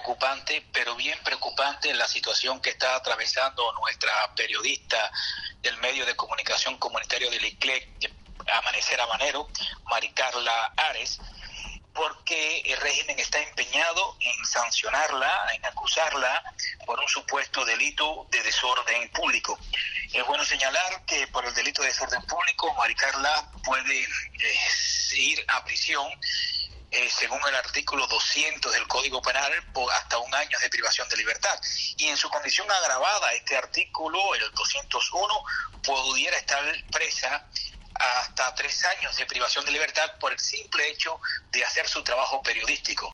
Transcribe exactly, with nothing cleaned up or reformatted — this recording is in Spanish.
preocupante, pero bien preocupante la situación que está atravesando nuestra periodista del medio de comunicación comunitario del I C L E, Amanecer Habanero, Maricarla Ares, porque el régimen está empeñado en sancionarla, en acusarla por un supuesto delito de desorden público. Es bueno señalar que por el delito de desorden público, Maricarla puede eh, ir a prisión, eh, según el artículo doscientos del Código Penal, por hasta un año de privación de libertad. Y en su condición agravada, este artículo, el doscientos uno, pudiera estar presa hasta tres años de privación de libertad por el simple hecho de hacer su trabajo periodístico.